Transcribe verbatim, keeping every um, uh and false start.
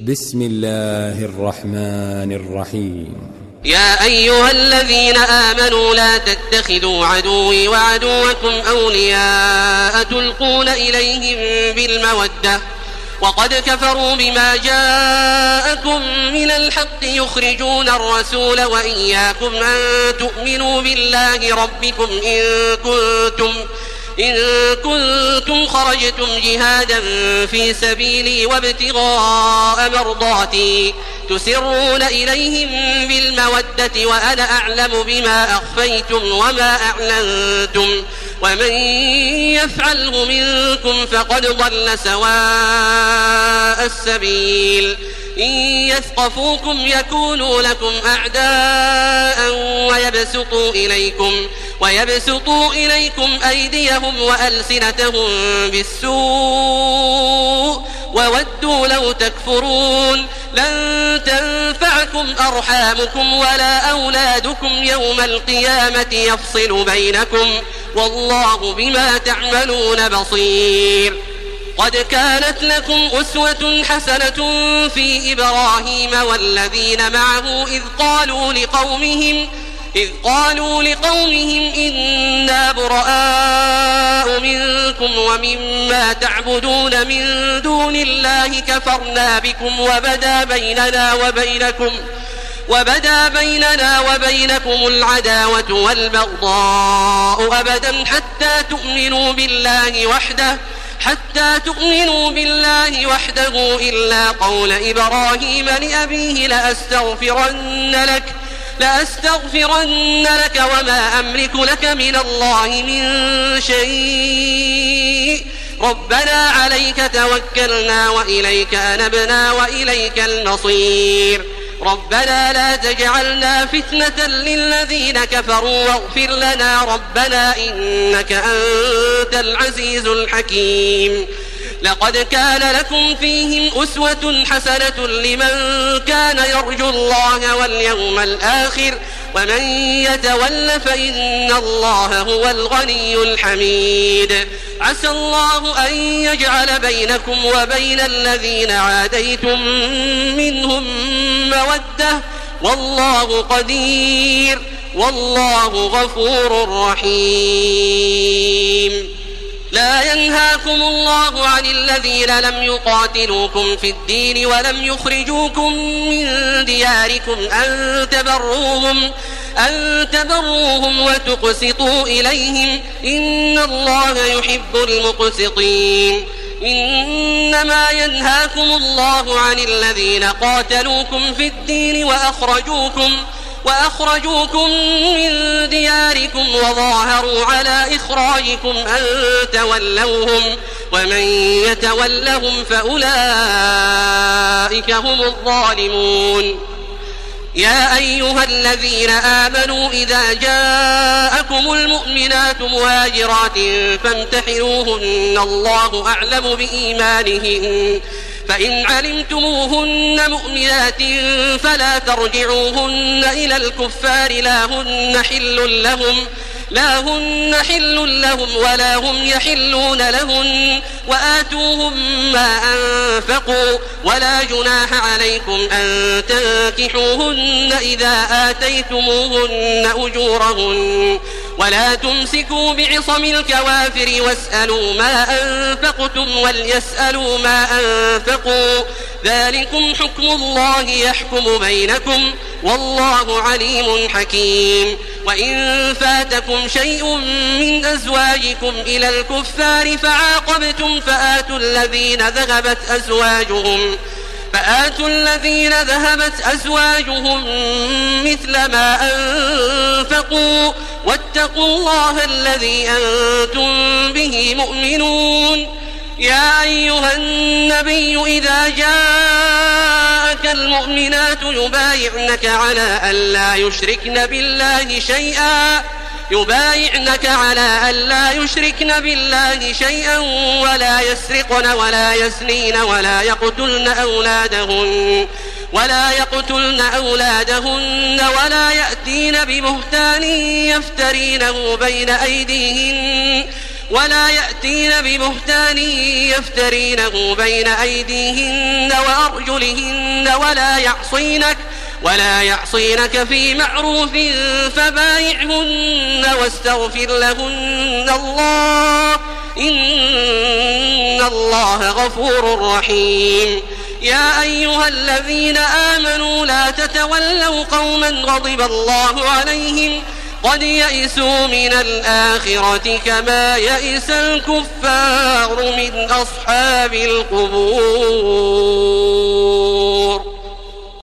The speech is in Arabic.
بسم الله الرحمن الرحيم. يا أيها الذين آمنوا لا تتخذوا عدوي وعدوكم أولياء تلقون إليهم بالمودة وقد كفروا بما جاءكم من الحق يخرجون الرسول وإياكم أن تؤمنوا بالله ربكم إن كنتم إن كنتم خرجتم جهادا في سبيلي وابتغاء مرضاتي تسرون إليهم بالمودة وأنا أعلم بما أخفيتم وما أعلنتم ومن يفعله منكم فقد ضل سواء السبيل. إن يثقفوكم يكونوا لكم أعداء ويبسطوا إليكم ويبسطوا إليكم أيديهم وألسنتهم بالسوء وودوا لو تكفرون. لن تنفعكم أرحامكم ولا أولادكم يوم القيامة يفصل بينكم والله بما تعملون بصير. قد كانت لكم أسوة حسنة في إبراهيم والذين معه إذ قالوا لقومهم إذ قالوا لقومهم إنا براء منكم ومما تعبدون من دون الله كفرنا بكم وبدا بيننا وبينكم وبدا بيننا وبينكم العداوة والبغضاء أبدا حتى تؤمنوا بالله وحده حتى تؤمنوا بالله وحده إلا قول إبراهيم لأبيه لأستغفرن لك لأستغفرن لك وما أملك لك من الله من شيء ربنا عليك توكلنا وإليك أنبنا وإليك المصير. ربنا لا تجعلنا فتنة للذين كفروا واغفر لنا ربنا إنك أنت العزيز الحكيم. لقد كان لكم فيهم أسوة حسنة لمن كان يرجو الله واليوم الآخر ومن يتول فإن الله هو الغني الحميد. عسى الله أن يجعل بينكم وبين الذين عاديتم منهم مودة والله قدير والله غفور رحيم. لا ينهاكم الله عن الذين لم يقاتلوكم في الدين ولم يخرجوكم من دياركم أن تبروهم أن تبروهم وتقسطوا إليهم إن الله يحب المقسطين. إنما ينهاكم الله عن الذين قاتلوكم في الدين وأخرجوكم وأخرجوكم من دياركم وظاهروا على إخراجكم أن تولوهم ومن يتولهم فأولئك هم الظالمون. يا أيها الذين آمنوا إذا جاءكم المؤمنات مهاجرات فامتحنوهن الله أعلم بإيمانهن فإن علمتموهن مؤمنات فلا ترجعوهن إلى الكفار لا هن حل لهم لا هن حل لهم ولا هم يحلون لهن وآتوهم ما أنفقوا ولا جناح عليكم أن تنكحوهن إذا آتيتموهن أجورهن ولا تمسكوا بعصم الكوافر واسألوا ما أنفقتم وليسألوا ما أنفقوا ذلكم حكم الله يحكم بينكم والله عليم حكيم. وإن فاتكم شيء من أزواجكم إلى الكفار فعاقبتم فآتوا الذين ذهبت أزواجهم فآتوا الذين ذهبت أزواجهم مثل ما أنفقوا واتقوا الله الذي أنتم به مؤمنون. يا أيها النبي إذا جاءك المؤمنات يبايعنك على أن لا يشركن بالله شيئا يبايعنك على أن لا يشركن بالله شيئا ولا يسرقن ولا يزنين ولا يقتلن أولادهن ولا يقتلن أولادهن ولا يأتين ببهتان يفترينه بين أيديهن ولا يأتين ببهتان يفترينه بين أيديهن وأرجلهن ولا يعصينك ولا يعصينك في معروف فبايعهن واستغفر لهن الله إن الله غفور رحيم. يا أيها الذين آمنوا لا تتولوا قوما غضب الله عليهم قد يئسوا من الآخرة كما يئس الكفار من أصحاب القبور.